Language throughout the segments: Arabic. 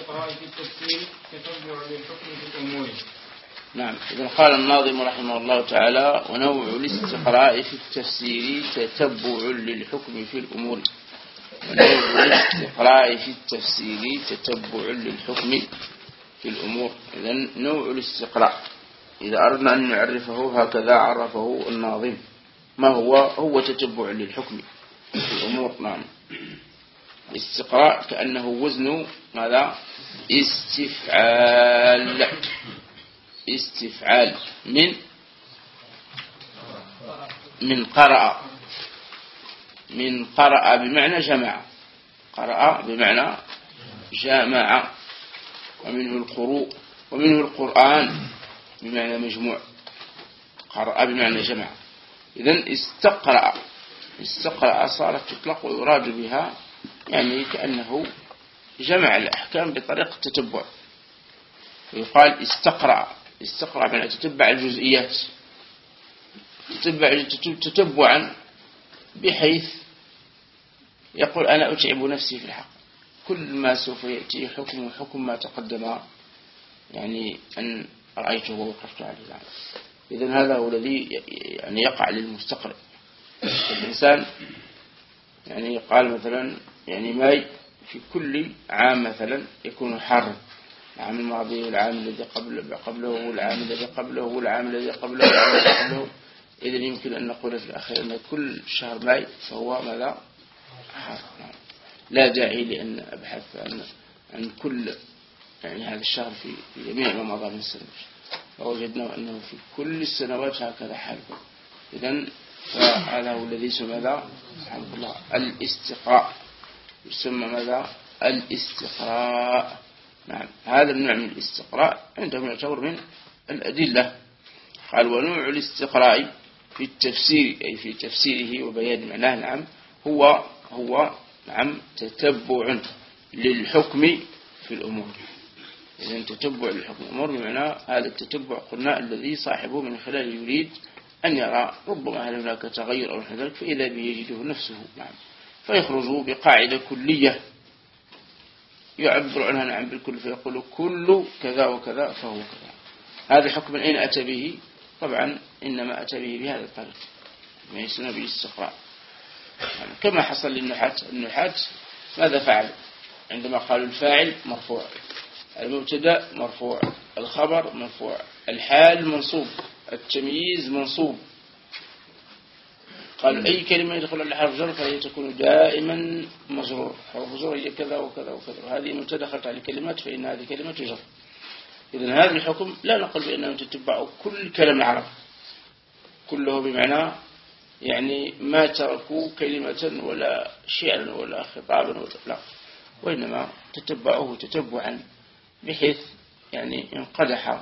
الاستقراء في التفسير تتبع للحكم في الأمور. نعم. إذا قال الناظم رحمه الله تعالى: ونوع الاستقراء في التفسير تتبع للحكم في الأمور. ونوع الاستقراء في التفسير تتبع للحكم في الأمور. إذا نوع الاستقراء إذا أردنا أن نعرفه هكذا عرفه الناظم. ما هو تتبع للحكم في الأمور. نعم. الاستقراء كأنه وزن ماذا؟ استفعال من قرأ. من قرأ بمعنى جمع. قرأ بمعنى جمع. ومنه القروء ومنه القرآن بمعنى مجموع. قرأ بمعنى جمع. إذن استقرأ صارت تطلق ويراد بها يعني كأنه جمع الأحكام بطريقة التتبع. ويقال استقرأ بمعنى تتبع الجزئيات تتبعا بحيث يقول أنا أتعب نفسي في الحق. كل ما سوف يأتي حكم ما تقدم يعني أن رأيته ووقفت عليه. إذن هذا هو الذي يعني يقع للمستقرئ. الإنسان يعني قال مثلا يعني ماي في كل عام مثلا يكون حارا. العام الماضي والعام الذي قبله والعام الذي قبله والعام الذي قبله إذن يمكن أن نقول في الأخير أن كل شهر ماي فهو ماذا؟ حار. لا داعي لأن أبحث عن كل يعني هذا الشهر في جميع ما مضى من السنة. فوجدنا أنه في كل السنوات هكذا حال. إذن فهذا هو الذي يسمى ماذا؟ سبحان الله الاستقراء. يسمى ماذا؟ الاستقراء. نعم. هذا النوع من الاستقراء عندهم يعتبر من الأدلة. قال: ونوع الاستقراء في التفسير أي في تفسيره وبيان معناه. نعم. هو نعم تتبع للحكم في الأمور. إذن تتبع للحكم الأمور بمعنى هذا التتبع قلنا الذي صاحبه من خلال يريد أن يرى ربما هل هناك تغير أو نحو ذلك فإذا به يجده نفسه. نعم. فيخرج بقاعدة كلية يعبر عنها نعم بالكل فيقول كل كذا وكذا فهو كذا. هذا الحكم أين أتى به؟ طبعا إنما أتى به بهذا الطريق ما يسمى بالاستقراء. كما حصل للنحاة ماذا فعل عندما قالوا الفاعل مرفوع، المبتدا مرفوع، الخبر مرفوع، الحال منصوب، التمييز منصوب. قال أي كلمة يدخل على حرف جر فهي تكون دائما مجرور. حرف جر هي كذا وكذا وكذا. وهذه متى دخلت على كلمات فإن هذه كلمة جر. إذن هذا الحكم لا نقول بأنه تتبع كل كلام العرب كله بمعنى يعني ما تركوا كلمة ولا شعرا ولا خطابا ولا لا، وإنما تتبعوه تتبعا بحيث يعني انقدح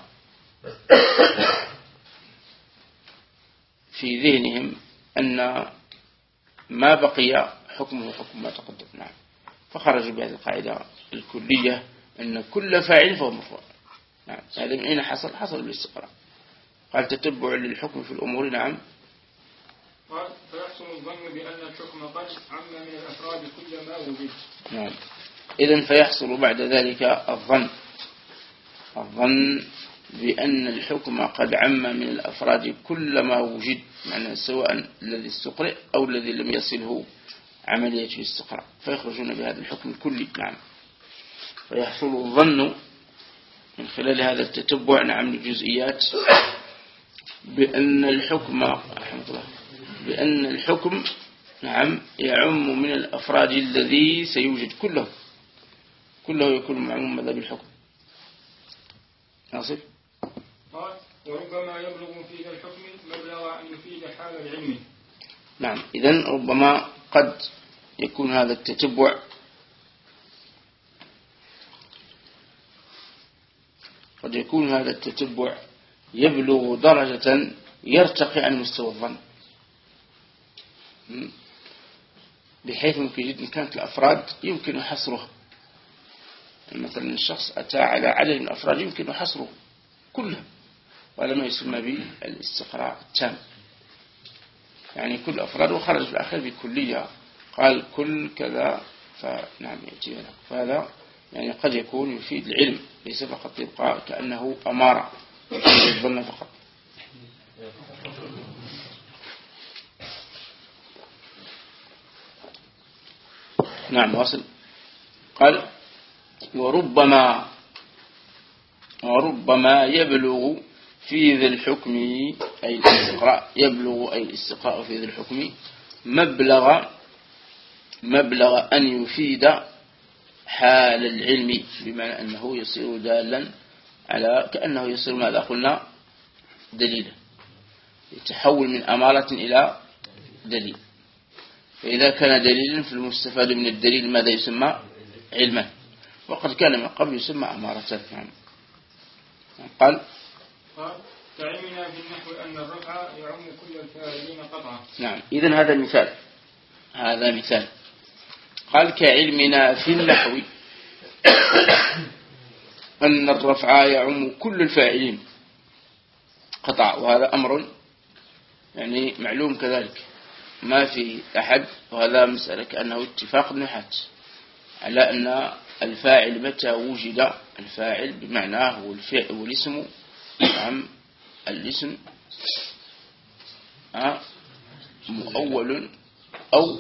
في ذهنهم أن ما بقي حكمه حكم ما تقدم. نعم. فخرجوا بهذه القاعدة الكلية أن كل فاعل فهو مرفوع. نعم. هذا من أين حصل بالاستقراء. قال تتبع للحكم في الأمور. نعم. قال فيحصل الظن بأن الحكم قد عم من الأفراد كل ما وجد. نعم. إذن فيحصل بعد ذلك الظن بأن الحكم قد عم من الأفراد كل ما وجد، معنى سواء الذي استقرئ أو الذي لم يصله عملية الاستقراء فيخرجون بهذا الحكم الكلي. نعم. فيحصل الظن من خلال هذا التتبع نعم للجزئيات بأن الحكم نعم يعم من الأفراد الذي سيوجد كله يكون معموم ماذا بالحكم. ناصف. قال وربما يبلغ فيه الحكم مبلغ أن يفيد حال العلم. نعم. إذن ربما قد يكون هذا التتبع يبلغ درجة يرتقي عن مستوى الظن بحيث ممكن جدا كانت الأفراد يمكن حصرها. مثلا الشخص أتى على عدد من الأفراد يمكن حصره كلها وهذا ما يسمى بالاستقراء التام. يعني كل أفراد وخرج في الآخر بكلية قال كل كذا فنعم يأتي لك. فهذا يعني قد يكون يفيد العلم ليس فقط يبقى كأنه أمارة الظن فقط. نعم واصل. قال وربما يبلغ في ذي الحكم أي الاستقراء، يبلغ أي الاستقراء في ذي الحكم مبلغ أن يفيد حال العلم، بمعنى أنه يصير دالا على كأنه يصير ماذا قلنا دليلا، يتحول من أمارة إلى دليل. فإذا كان دليلا فالمستفاد من الدليل ماذا يسمى علما، وقد كان من قبل يسمى أمارة. نعم. قال كعلمنا في النحو أن الرفع يعم كل الفاعلين قطعا. نعم. إذن هذا مثال. قال كعلمنا في النحو أن الرفع يعم كل الفاعلين قطع، وهذا أمر يعني معلوم كذلك ما في أحد، وهذا مسألة كأنه اتفاق النحاة على أن الفاعل متى وجد، الفاعل بمعناه هو الفعل والاسم. نعم. الاسم مؤول أو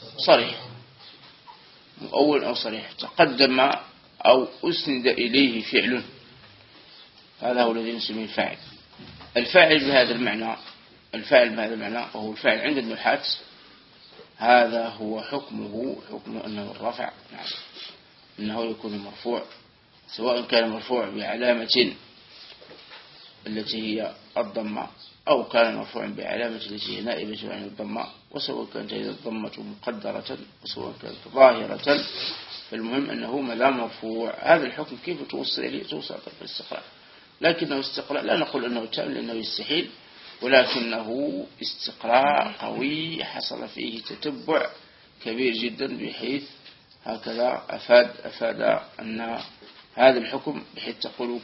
صريح، تقدم أو أسند إليه فعل، هذا هو الذي نسميه الفاعل. الفاعل بهذا المعنى وهو الفاعل عند النحاة، هذا هو حكمه أنه الرفع. نعم. أنه يكون مرفوع، سواء كان مرفوع بعلامة التي هي الضمة أو كان مرفوعا بعلامة التي هي نائبة عن الضمة، وسواء كانت الضمة مقدرة وسواء كانت ظاهرة، فالمهم أنه ما دام مرفوع. هذا الحكم كيف توصل إليه؟ توصل طرف الاستقراء، لكنه استقراء لا نقول أنه تام لأنه يستحيل، ولكنه استقراء قوي حصل فيه تتبع كبير جدا، بحيث هكذا أفاد أن هذا الحكم، بحيث تقول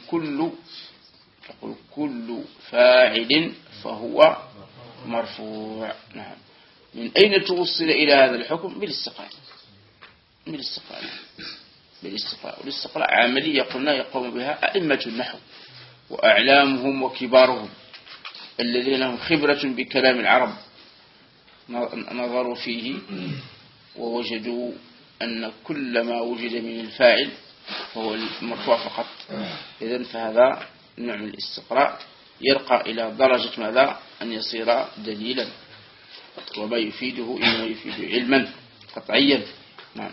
كل فاعل فهو مرفوع. نعم. من أين توصل إلى هذا الحكم؟ بالاستقراء. والاستقراء عملية قلنا يقوم بها أئمة النحو وأعلامهم وكبارهم الذين هم خبرة بكلام العرب، نظروا فيه ووجدوا أن كل ما وجد من الفاعل فهو المرفوع فقط. إذن فهذا نوع من الاستقراء يرقى إلى درجة ماذا؟ أن يصير دليلا، وما يفيده إنما يفيد علما قطعيا. نعم.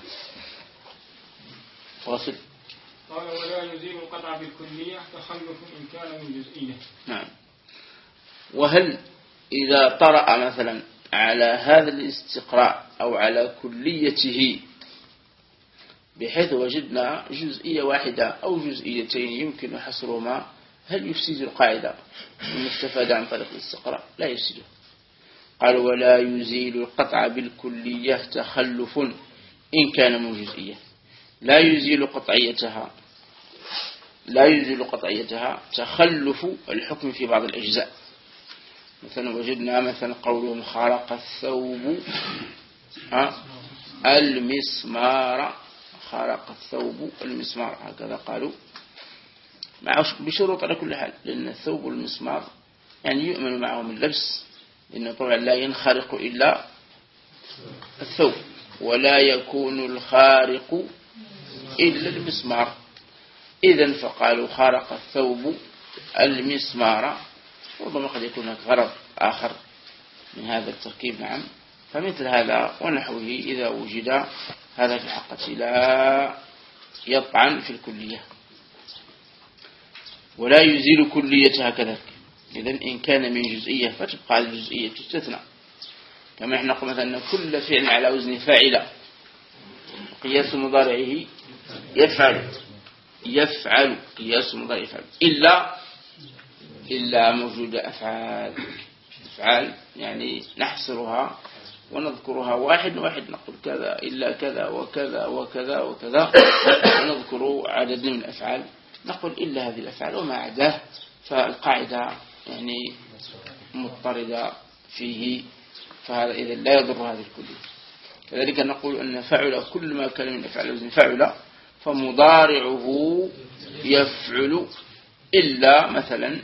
واصل. قال ولا يزيل القطع بالكلية تخلف إن كان من جزئية. نعم. وهل إذا طرأ مثلا على هذا الاستقراء أو على كليته بحيث وجدنا جزئية واحدة أو جزئيتين يمكن حصرهما، هل يفسد القاعدة من استفاد عن طريق الاستقراء؟ لا يفسده. قال ولا يزيل القطع بالكلية تخلف إن كان من جزئية. لا يزيل قطعيتها تخلف الحكم في بعض الأجزاء. مثلا وجدنا مثلا قولهم خرق الثوب المسمار، خرق الثوب المسمار، هكذا قالوا بشروط على كل حال، لأن الثوب والمسمار يعني يؤمن معهم اللبس، لأن طبعا لا ينخرق إلا الثوب، ولا يكون الخارق إلا المسمار. إذن فقالوا خرق الثوب المسمار، ربما قد يكون هناك غرض آخر من هذا التركيب. نعم. فمثل هذا ونحوه إذا وجد هذا في الحقيقة لا يطعن في الكلية، ولا يزيل كليتها كذلك. إذن إن كان من جزئية فتبقى الجزئية تستثنى، كما احنا قلنا مثلا أن كل فعل على وزن فاعل قياس مضارعه يفعل قياس مضارع يفعل إلا موجود أفعال يعني نحصرها ونذكرها واحد نقول كذا إلا كذا وكذا وكذا وكذا، ونذكر عدد من الأفعال نقول إلا هذه الأفعال، وما عداه فالقاعدة يعني مضطردة فيه، فهذا إذا لا يضر هذه الكلية. كذلك نقول أن فعل كل ما كان من أفعال وزن فعل فمضارعه يفعل إلا مثلا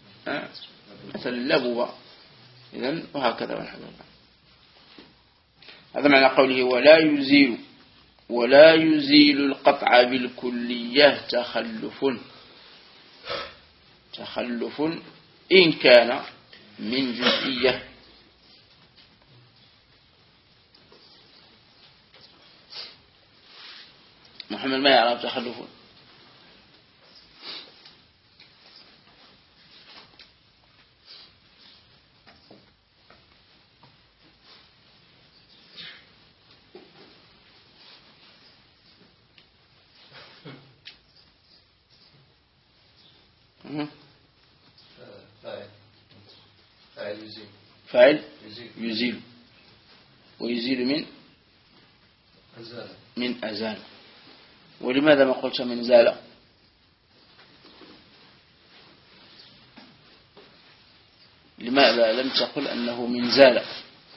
لبوا. إذن وهكذا والحمد لله. هذا معنى قوله ولا يزيل القطع بالكلية تخلف إن كان من جزئية. محمد ما يعرف تخلف. فاعل يزيل ويزيل من أزال. ولماذا ما قلت من زال؟ لماذا لم تقل أنه من زال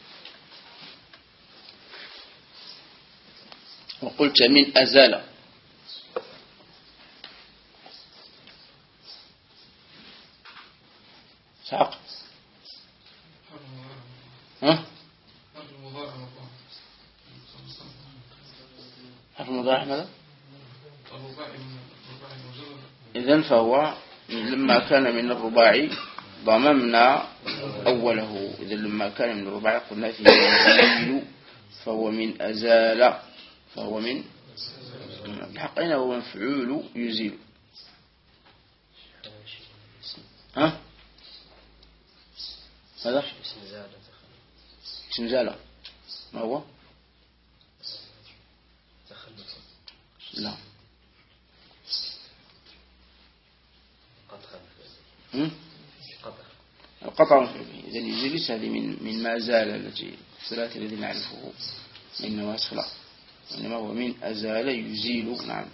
وقلت من أزال؟ سحق حرف المضارع ماذا؟ إذن فهو لما كان من الرباعي ضممنا أوله. إذن لما كان من الرباعي قلنا فيه يزيل فهو من أزال فهو من بحقنا هو مفعول يزيل. هذا اسم زال ما هو؟ لا القطع. إذن يزيل ليس هذه من ما زال التي الثلاثة الذي نعرفه من نواسخ، لا إنما هو من أزال يزيل. نعم.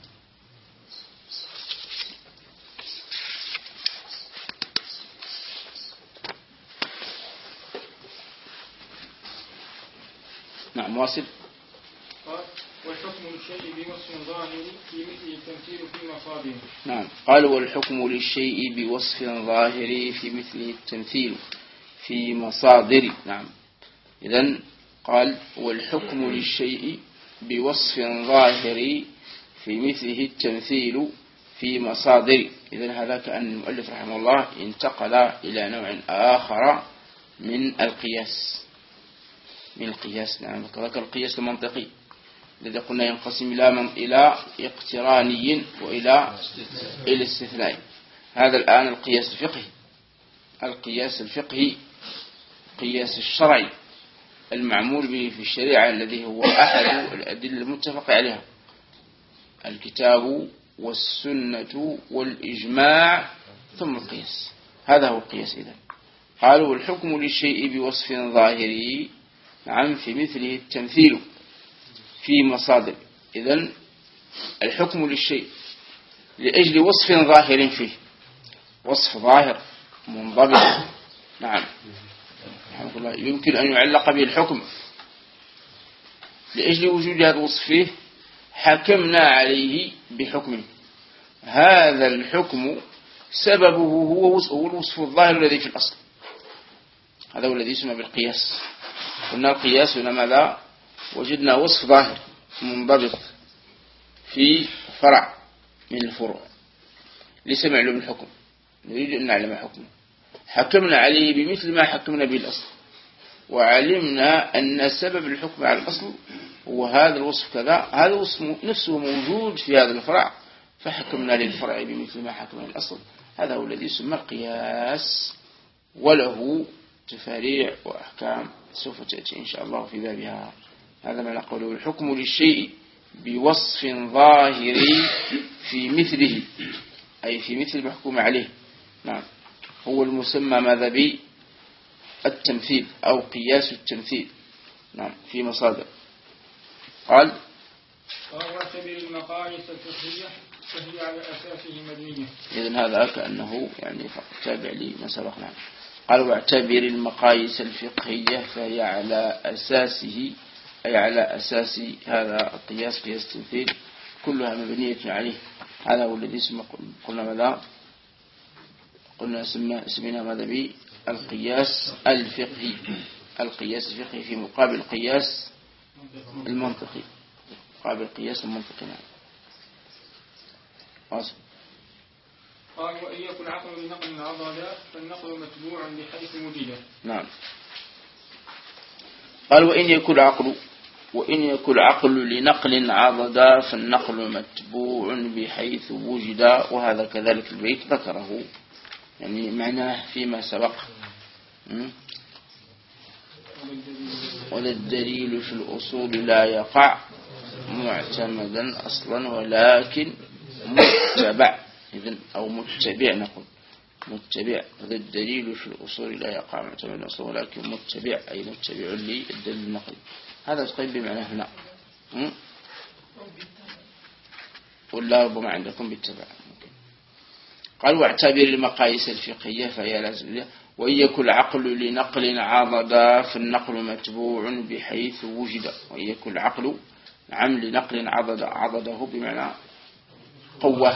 نعم واصل. والحكم للشيء بوصف ظاهر في مثل التمثيل في مصادره. نعم قال والحكم للشيء بوصف ظاهر في مثل التمثيل في مصادر. نعم إذن قال والحكم للشيء بوصف ظاهر في مثله التمثيل في مصادر. إذن هذا كأن المؤلف رحمه الله انتقل إلى نوع آخر من القياس. نعم كذلك القياس المنطقي الذي قلنا ينقسم إلى اقتراني وإلى استثنائي. هذا الآن القياس الفقهي قياس الشرعي المعمول به في الشريعة الذي هو أحد الأدلة المتفق عليها الكتاب والسنة والإجماع ثم القياس. هذا هو القياس. إذن قالوا والحكم للشيء بوصف ظاهري. نعم في مثله التمثيل في مصادر. إذن الحكم للشيء لأجل وصف ظاهر فيه، وصف ظاهر منضبط. نعم يمكن أن يعلق به الحكم لأجل وجود هذا الوصف فيه حكمنا عليه بحكمه. هذا الحكم سببه هو الوصف الظاهر الذي في الأصل. هذا هو الذي يسمى بالقياس. قلنا القياس هنا ماذا؟ وجدنا وصف ظاهر منضبط في فرع من الفروع ليس معلوم الحكم، نريد أن نعلم حكمه، حكمنا عليه بمثل ما حكمنا به الأصل، وعلمنا أن سبب الحكم على الأصل هو هذا الوصف كذا، هذا الوصف نفسه موجود في هذا الفرع فحكمنا للفرع بمثل ما حكمنا الأصل. هذا هو الذي يسمى القياس، وله تفاريع وأحكام سوف تأتي إن شاء الله في بابها. هذا ما نقوله الحكم للشيء بوصف ظاهر في مثله، أي في مثل المحكوم عليه. نعم هو المسمى ماذا به؟ التمثيل أو قياس التمثيل. نعم في مصادر. قال واعتبر المقاييس الفقهية فهي على أساسه مبنية. إذن هذا كأنه يعني تابع لي ما سبق. نعم قال واعتبر المقاييس الفقهية فهي على أساسه، أي على أساس هذا القياس قياس التمثيل كلها مبنية عليه. هذا هو الذي قلنا ماذا؟ قلنا سمينا ماذا؟ بالقياس الفقهي. القياس الفقهي في مقابل القياس المنطقي. مقابل القياس المنطقي. نعم. واصل. قال وإن يكن العقل لنقل عضد فالنقل متبوع بحيث وجد. نعم. قال وإن يكن العقل لنقل عضد فالنقل متبوع بحيث وجد. وهذا كذلك البيت ذكره يعني معناه فيما سبق. ولا الدليل في الأصول لا يقع معتمدا أصلا ولكن متبع. إذن أو متبع نقول متبع. هذا الدليل في الأصول لا يقع معتمدا أصلا ولكن متبع أي متبع للدليل النقلي. هذا تقيد بمعنى هنا ولا ربما عندكم بالتبع. قال واعتبر المقاييس الفقهية فهي لازم. وإن يكن العقل لنقل عضد فالنقل متبوع بحيث وجد. وإن يكن العقل نعم لنقل عضده بمعنى قوة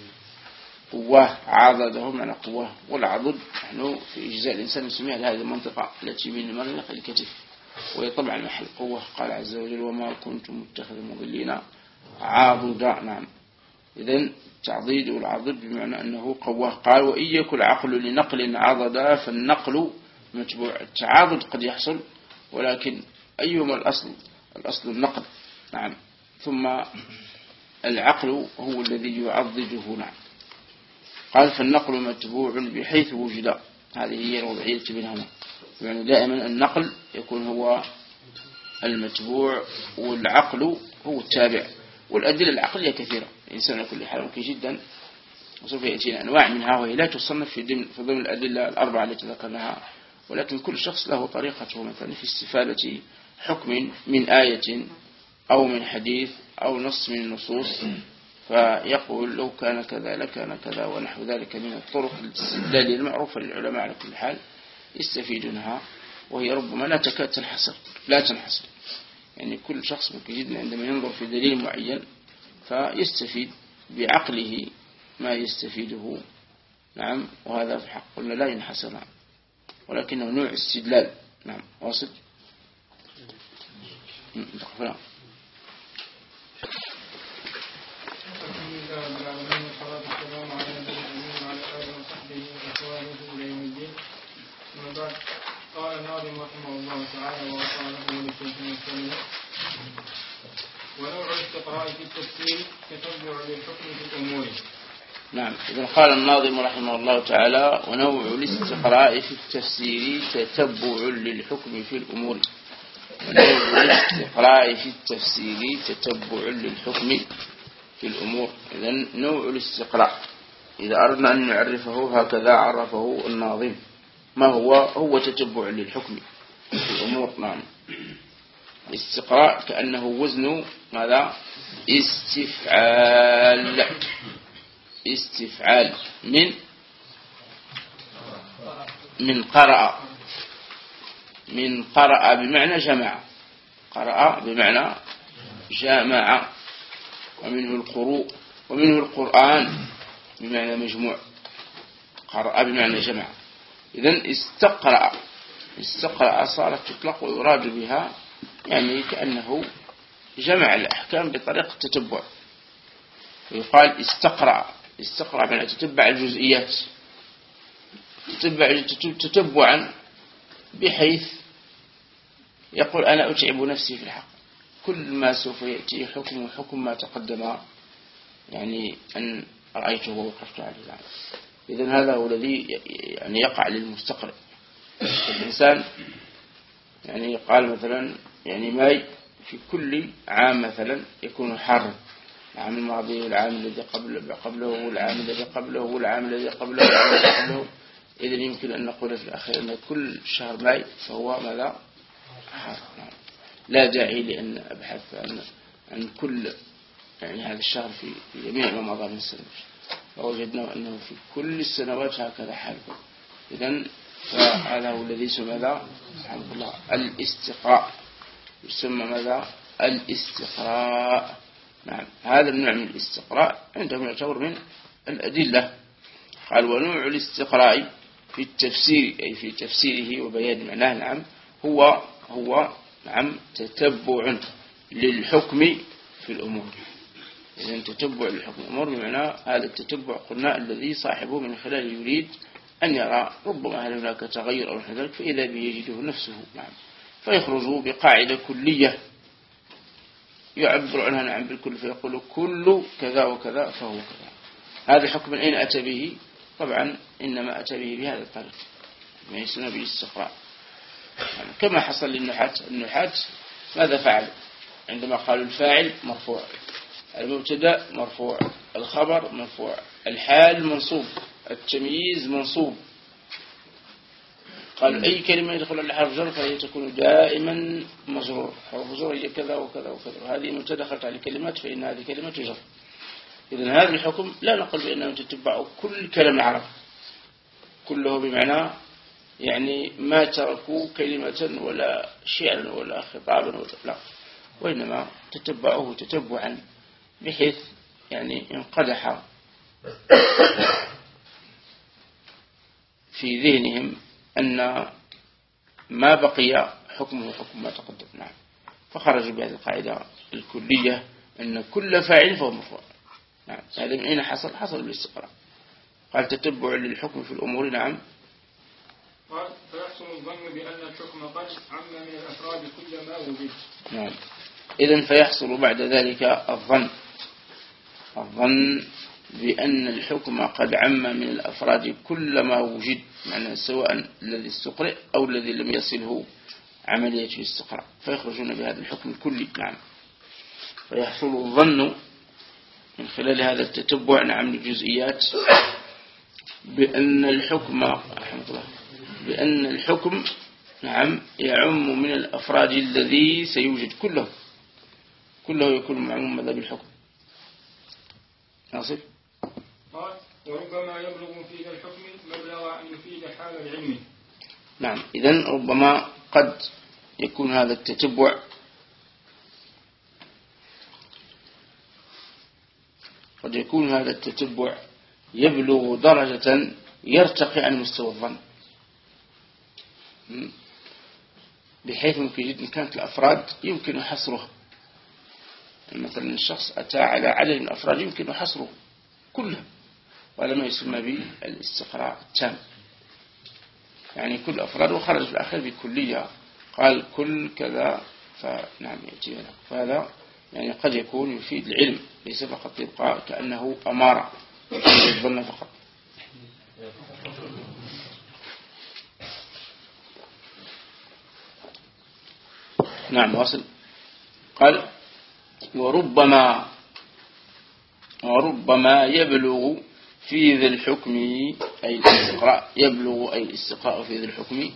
عضده بمعنى قوة. والعضد نحن في إجزاء الإنسان نسميها هذه المنطقة التي من المرنق الكتف وهي طبعا محل قوة. قال عز وجل وما كنت متخذ المضلين عاضدا. نعم. إذن تعضيد والعضد بمعنى أنه قوة. قال وإن يكن العقل لنقل عضد فالنقل متبوع. التعاضد قد يحصل ولكن أيهما الأصل النقل. نعم. ثم العقل هو الذي يعضده. نعم. قال فالنقل متبوع بحيث وجد. هذه هي الوضعية بينهما. يعني دائما النقل يكون هو المتبوع والعقل هو التابع. والأدلة العقلية كثيرة. الإنسان كل حال ممكن جدا وسوف يأتينا أنواع منها وهي لا تصنف في ضمن الأدلة الأربعة التي ذكرناها. ولكن كل شخص له طريقته مثلا في استفادة حكم من آية أو من حديث أو نص من النصوص فيقول لو كان كذا لكان كذا ونحو ذلك من الطرق الاستدلالية المعروفة للعلماء على كل حال يستفيدونها وهي ربما لا تكاد تنحصر. يعني كل شخص ممكن جدا عندما ينظر في دليل معين فيستفيد بعقله ما يستفيده. نعم. وهذا في حق قلنا لا ينحصر. نعم. ولكنه نوع استدلال. نعم. واصل. نعم. قال الناظم رحمه الله تعالى وقاله لشيخنا السليم ونوع الاستقراء في التفسير تتبع للحكم في الأمور. نعم. إذا قال الناظم رحمه الله تعالى ونوع الاستقراء في التفسير تتبع للحكم في الأمور. ونوع الاستقراء في التفسير تتبع للحكم في الأمور. إذا نوع الاستقراء إذا أردنا أن نعرفه هكذا عرفه الناظم. ما هو تتبع للحكم في الأمور. نعم. الاستقراء كأنه وزن ماذا؟ استفعال من قرأ بمعنى جمع. قرأ بمعنى جمع. ومنه القروء ومنه القرآن بمعنى مجموع. قرأ بمعنى جمع. إذن استقرأ صارت تطلق ويراد بها يعني كأنه جمع الأحكام بطريقة التتبع. ويقال استقرأ بمعنى تتبع الجزئيات تتبعا بحيث يقول أنا أتعب نفسي في الحق. كل ما سوف يأتي حكم ما تقدم يعني أن رأيته ووقفت عليه. إذن هذا هو الذي يعني يقع للمستقرئ. الإنسان يعني يقال مثلا يعني ماي في كل عام مثلا يكون حارا. العام الماضي والعام الذي قبله والعام الذي قبله والعام الذي قبله. إذن يمكن أن نقول في الأخير أن كل شهر ماي فهو ماذا؟ حار. لا داعي لأن أبحث عن كل يعني هذا الشهر في جميع رمضان من السنة. فوجدنا أنه في كل السنوات هكذا حاله. إذن فهذا هو الذي يسمى ماذا؟ الحمد لله الاستقراء. يسمى ماذا؟ الاستقراء. نعم هذا النوع من الاستقراء عندهم يعتبر من الأدلة. قال ونوع الاستقراء في التفسير أي في تفسيره وبيان معناه نعم هو نعم تتبع للحكم في الأمور. إذن تتبع للحكم الأمور بمعنى هذا التتبع قلنا الذي صاحبه من خلاله يريد أن يرى ربما هل هناك تغير أو ذلك فإذا به يجده نفسه نعم فيخرج بقاعدة كلية يعبر عنها نعم بالكل فيقول كل كذا وكذا فهو كذا. هذا الحكم من أين أتى به؟ طبعا إنما أتى به بهذا الطريق ما يسمى بالاستقراء يعني كما حصل للنحاة ماذا فعل عندما قالوا الفاعل مرفوع المبتدا مرفوع الخبر مرفوع الحال منصوب التمييز منصوب قال أي كلمة يدخل على حرف جر فهي تكون دائما مجرور حرف جر هي كذا وكذا وكذا وهذه متى دخلت على كلمات فإن هذه كلمة جر. إذن هذا الحكم لا نقول بأنه تتبع كل كلام العرب كله بمعنى يعني ما تركوا كلمة ولا شعرا ولا خطابا ولا لا وإنما تتبعوه تتبعا بحيث يعني انقدح في ذهنهم أن ما بقي حكمه حكم ما تقدم نعم فخرجوا بهذه القاعدة الكلية أن كل فاعل فهو مرفوع نعم. هذا من أين حصل بالاستقراء. قال تتبع للحكم في الأمور نعم قال فيحسن الظن بأن الحكم قد عم من الأفراد كل ما وجد نعم. إذن فيحصل بعد ذلك الظن بأن الحكم قد عم من الأفراد كل ما وجد معنى سواء الذي استقرأ أو الذي لم يصله عملية الاستقراء فيخرجون بهذا الحكم الكلي نعم. فيحصل الظن من خلال هذا التتبع نعم للجزئيات بأن الحكم نعم يعم من الأفراد الذي سيوجد كله يكون معموم ماذا بالحكم ناصر. قال وربما يبلغ في الحكم مبلغ أن يفيد حال العلم نعم. إذن ربما قد يكون هذا التتبع يبلغ درجة يرتقي عن مستوى الظن بحيث ممكن جدا كانت الأفراد يمكن حصرها مثلا الشخص أتى على عدد من الأفراد يمكن حصره كلها وهذا ما يسمى بالاستقراء التام يعني كل أفراد وخرج في الآخر بكلية قال كل كذا فنعم يأتي هنا فهذا يعني قد يكون يفيد العلم ليس فقط يبقى كأنه أمارة الظن فقط. نعم واصل. قال وربما يبلغ في ذي الحكم أي الاستقراء يبلغ أي الاستقراء في ذي الحكم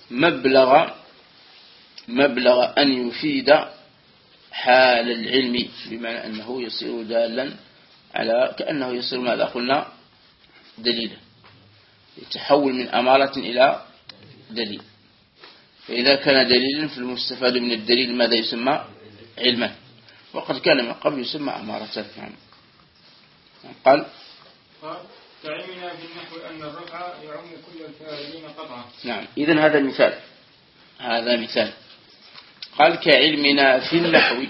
مبلغ أن يفيد حال العلم بمعنى أنه يصير دالا على كأنه يصير ماذا قلنا دليلا يتحول من أمارة إلى دليل فإذا كان دليلا فالمستفاد من الدليل ماذا يسمى علما وقد كان من قبل يسمى أمارة نعم. قال كعلمنا في النحو أن الرفع يعم كل الفاعلين قطعا نعم. إذن هذا مثال قال كعلمنا في النحو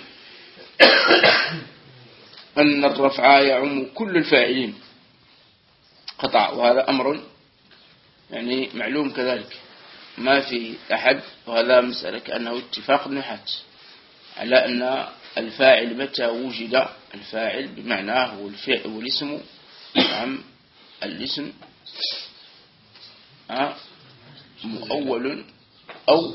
أن الرفع يعم كل الفاعلين قطع وهذا أمر يعني معلوم كذلك ما في أحد وهذا مسألة كأنه اتفاق النحاة على أن الفاعل متى وجد الفاعل بمعناه هو الفعل والاسم نعم الاسم مؤول أو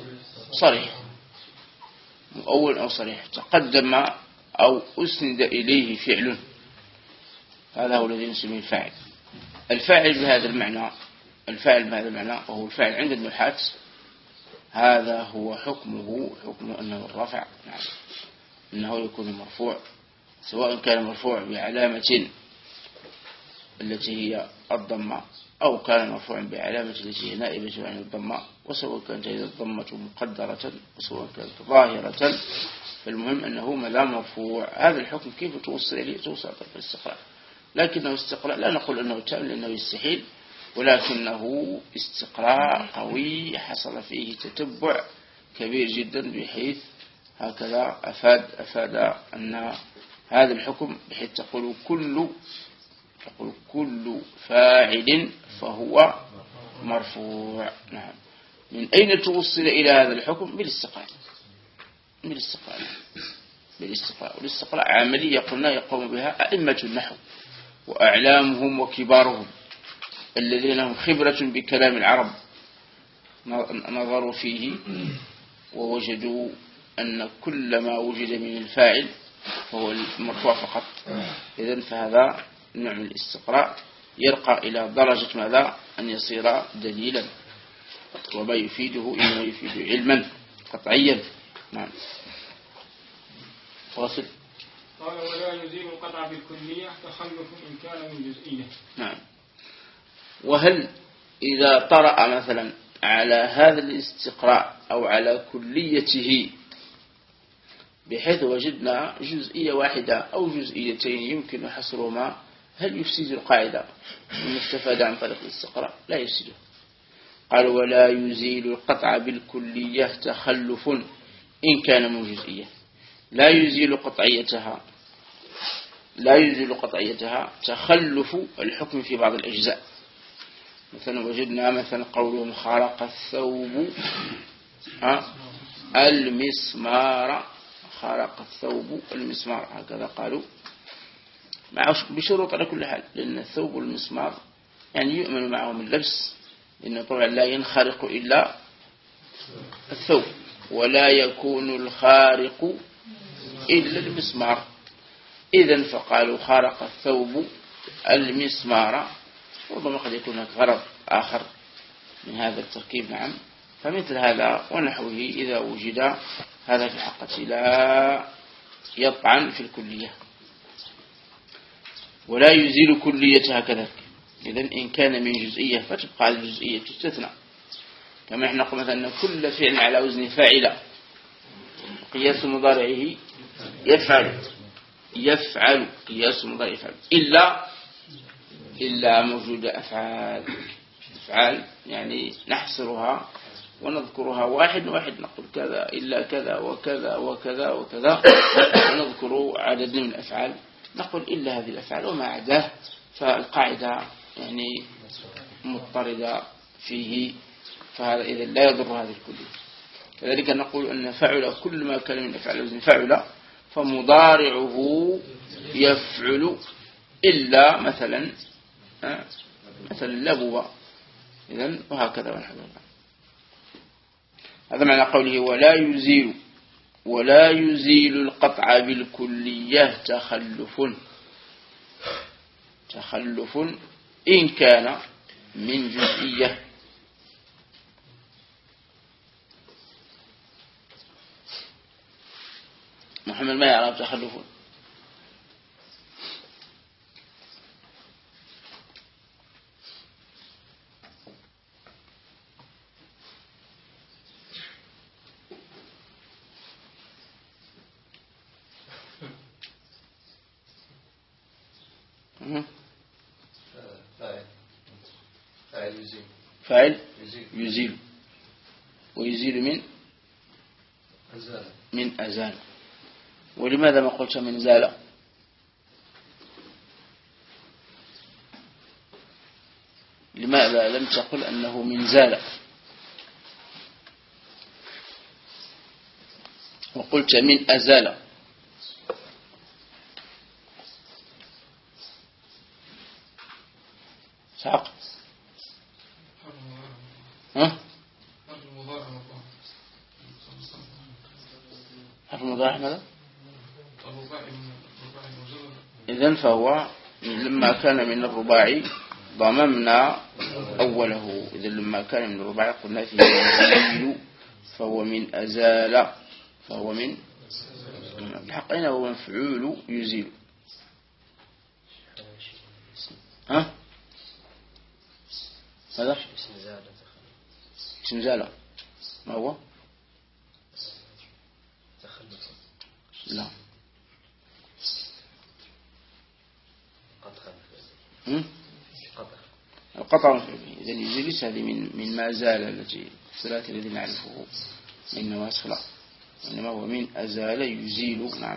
صريح تقدم أو أسند إليه فعل هذا هو الذي نسميه الفاعل. الفاعل بهذا المعنى وهو الفاعل عند النحاة هذا هو حكمه أنه الرفع نعم أنه يكون مرفوع سواء كان مرفوع بعلامة التي هي الضمة، أو كان مرفوعا بعلامة التي هي نائبة عن الضمة، وسواء كانت هذه الضمة مقدرة وسواء كانت ظاهرة، فالمهم أنه ما دام مرفوع. هذا الحكم كيف توصل إليه؟ توصل في الاستقراء، لكنه استقراء لا نقول أنه تام لأنه يستحيل، ولكنه استقراء قوي حصل فيه تتبع كبير جدا، بحيث هكذا أفاد أن هذا الحكم، بحيث تقول كل فاعل فهو مرفوع. نعم. من أين توصل إلى هذا الحكم؟ بالاستقراء. والاستقراء عملية قلنا يقوم بها أئمة النحو وأعلامهم وكبارهم الذين لهم خبرة بكلام العرب، نظروا فيه ووجدوا أن كل ما وجد من الفاعل فهو المرفوع فقط. إذن فهذا نوع من الاستقراء يرقى إلى درجة ماذا؟ أن يصير دليلا، وما يفيده إنما يفيد علما قطعيا. نعم. فاصل. قال ولا يزيل القطع بالكلية تخلف إن كان من جزئية. نعم. وهل إذا طرأ مثلا على هذا الاستقراء أو على كليته بحيث وجدنا جزئية واحدة أو جزئيتين يمكن حصرهما، هل يفسد القاعدة من استفاد عن طريق الاستقراء؟ لا يفسده. قال ولا يزيل القطع بالكلية تخلف إن كان من جزئية. لا يزيل قطعيتها تخلف الحكم في بعض الأجزاء. مثلا وجدنا مثلا قولهم خرق الثوب المسمار، خرق الثوب المسمار، هكذا قالوا بشروط على كل حال، لأن الثوب والمسمار يعني يؤمن معهم اللبس، لأنه طبعا لا ينخرق إلا الثوب، ولا يكون الخارق إلا المسمار. إذن فقالوا خرق الثوب المسمار، ربما قد يكون هناك غرض آخر من هذا التركيب. نعم. فمثل هذا ونحوه إذا وجد هذا في الحقيقة لا يطعن في الكلية، ولا يزيل كليتها كذلك. إذن إن كان من جزئية فتبقى الجزئية تستثنى، كما احنا نقول مثلا كل فعل على وزن فاعل قياس مضارعه يفعل قياس مضارع يفعل، إلا موجود أفعال يعني نحصرها ونذكرها واحد نقول كذا إلا كذا وكذا وكذا وكذا، ونذكر عدد من الأفعال نقول إلا هذه الأفعال، وما عداه فالقاعدة يعني مضطردة فيه، فهذا إذا لا يضر هذه الكلية. كذلك نقول أن فعل كل ما كان من أفعال وزن فعل فمضارعه يفعل إلا مثلا لبوا. إذن وهكذا ونحن. هذا معنى قوله ولا يزيل القطع بالكلية تخلف إن كان من جزئية. محمد ما يعرف تخلف. فاعل يزيل ويزيل من أزال. ولماذا ما قلت من زال؟ لماذا لم تقل أنه من زال وقلت من أزال؟ سعق حرف المضارع ماذا؟ إذن فهو لما كان من الرباعي ضممنا أوله. إذن لما كان من الرباعي قلنا فيه يزيل فهو من أزال، فهو من الحقين هو مفعول يزيل. ها هذا اسم زالة ما هو لا القطع إذا يجلس هذه من ما زال التي الثلاثة الذي نعرفه من نواسخ لا إنما هو من أزال يزيل. نعم.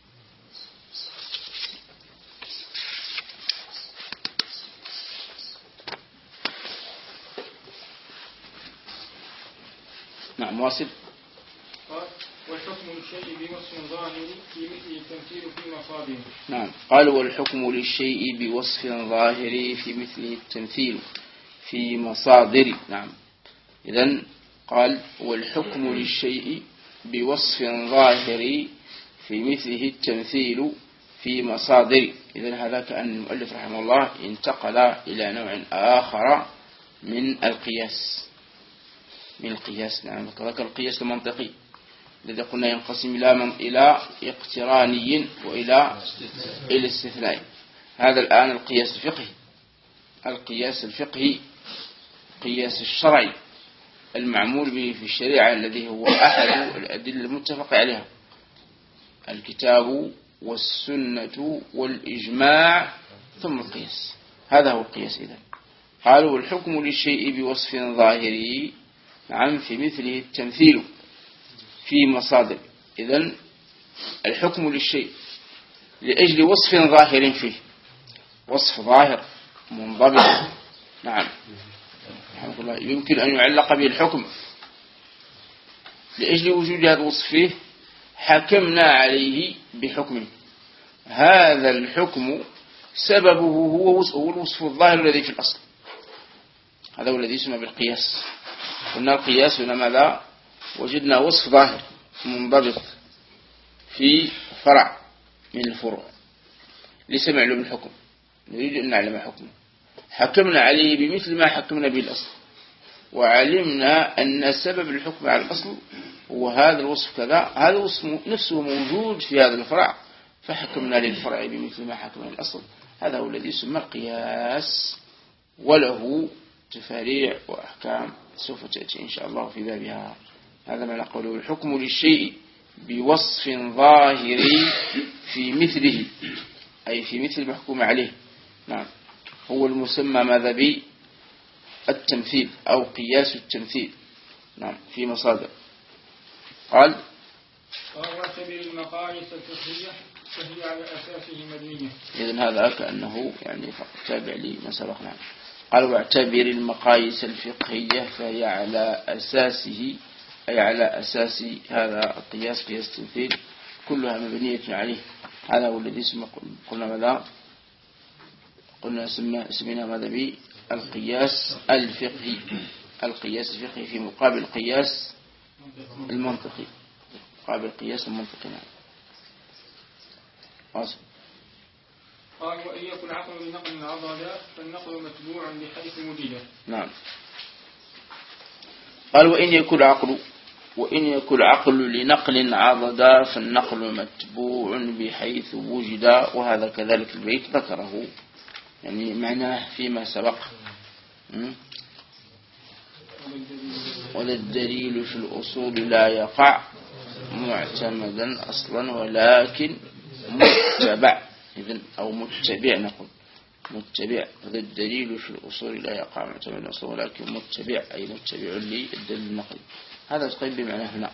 نعم واصل. والحكم للشيء بوصف ظاهر في مثل التمثيل في مصادره. نعم قال والحكم للشيء بوصف ظاهر في مثله التمثيل في مصادر. نعم إذن قال والحكم للشيء بوصف ظاهر في مثله التمثيل في مصادر. إذن هذا كأن المؤلف رحمه الله انتقل إلى نوع آخر من القياس. من القياس. نعم ذكر القياس المنطقي الذي قلنا ينقسم إلى اقتراني وإلى استثنائي. هذا الآن القياس الفقهي. القياس الفقهي قياس الشرعي المعمول به في الشريعة الذي هو أحد الأدلة المتفق عليها الكتاب والسنة والإجماع ثم القياس. هذا هو القياس. إذن قالوا الحكم للشيء بوصف ظاهري. نعم في مثله التمثيل في مصادر. إذن الحكم للشيء لأجل وصف ظاهر فيه وصف ظاهر منضبط. نعم يمكن أن يعلق به الحكم لأجل وجود هذا الوصف فيه حكمنا عليه بحكمه. هذا الحكم سببه هو الوصف الظاهر الذي في الأصل. هذا هو الذي يسمى بالقياس. قلنا القياس هنا ماذا وجدنا وصف ظاهر منضبط في فرع من الفروع ليس معلوم الحكم نريد أن نعلم حكمه حكمنا عليه بمثل ما حكمنا به الأصل وعلمنا أن سبب الحكم على الأصل هو هذا الوصف كذا. هذا الوصف نفسه موجود في هذا الفرع فحكمنا للفرع بمثل ما حكمنا الأصل. هذا هو الذي يسمى القياس وله تفاريع وأحكام سوف تأتي إن شاء الله في بابها. هذا ما نقوله الحكم للشيء بوصف ظاهر في مثله أي في مثل المحكوم عليه. نعم هو المسمى ماذا بالتمثيل أو قياس التمثيل. نعم في مصادر. قال واعتبر المقاييس الفقهية فهي على أساسه مبنية. إذن هذا كأنه يعني تابع لي ما سبق. نعم قال واعتبر المقاييس الفقهية فهي على أساسه أي على أساس هذا القياس قياس التمثيل كلها مبنية عليه. هذا هو الذي قلنا ماذا قلنا سمينا ماذا بالقياس الفقهي. القياس الفقهي في مقابل القياس المنطقي. مقابل القياس المنطقي. نعم واصل. قال وإن يكن عقل لنقل عضدا فالنقل متبوع بحيث وجد. نعم قال وإن يكن عقل لنقل عضدا فالنقل متبوع بحيث وجد. وهذا كذلك البيت ذكره يعني معناه فيما سبق. ولا الدليل في الأصول لا يقع معتمدا أصلا ولكن متبع. إذن أو متبع نقول متبع. هذا الدليل في الأصول لا يقع معتمدا أصلا ولكن متبع أي متبع للدليل النقلي. هذا تقريبا بمعنى هنا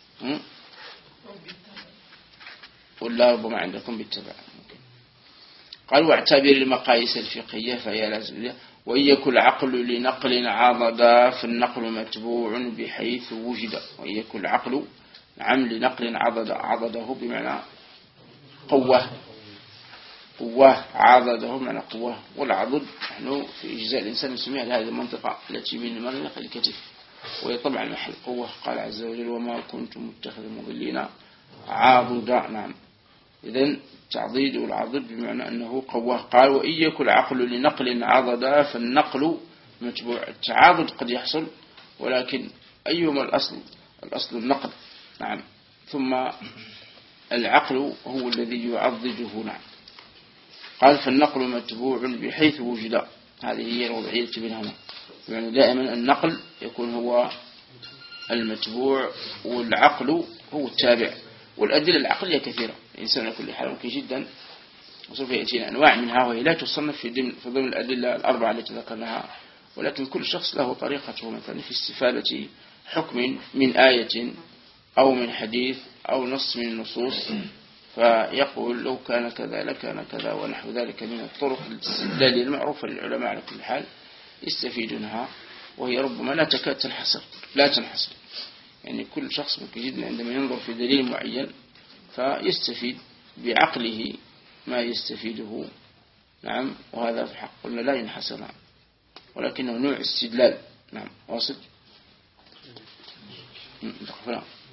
ولا ربما عندكم بالتبع. قال واعتبر المقاييس الفقهية فهي لازم. وإن يكن عقل لنقل عضدا فالنقل متبوع بحيث وجد. وإن يكن العقل نعم لنقل عضده بمعنى قوة عضده بمعنى قوة. والعضد نحن في إجزاء الإنسان نسميها هذه المنطقة التي من منطقة الكتف وهي طبعا محل قوة. قال عز وجل وما كنت متخذ المضلين عاضدا. نعم إذن تعضيد والعضد بمعنى أنه قوة. قال وإن يكن عقل لنقل عضدا فالنقل متبوع. التعاضد قد يحصل ولكن أيهما الأصل النقل. نعم ثم العقل هو الذي يعضده. نعم قال فالنقل متبوع بحيث وجد. هذه هي الوضعية بينهما، يعني دائما النقل يكون هو المتبوع والعقل هو التابع. والأدلة العقلية كثيرة، الإنسان كل حال ممكن جدا، وسوف يأتينا أنواع منها وهي لا تصنف في ضمن الأدلة الأربعة التي ذكرناها، ولكن كل شخص له طريقته مثلا في استفادة حكم من آية أو من حديث أو نص من النصوص، فيقول لو كان كذا لكان كذا ونحو ذلك من الطرق الاستدلالية المعروفة للعلماء على كل حال يستفيدونها، وهي ربما لا تكاد تنحصر. يعني كل شخص ممكن جدا عندما ينظر في دليل معين فيستفيد بعقله ما يستفيده. نعم، وهذا في الحق قلنا لا ينحصر، ولكنه نوع استدلال. نعم، واصل.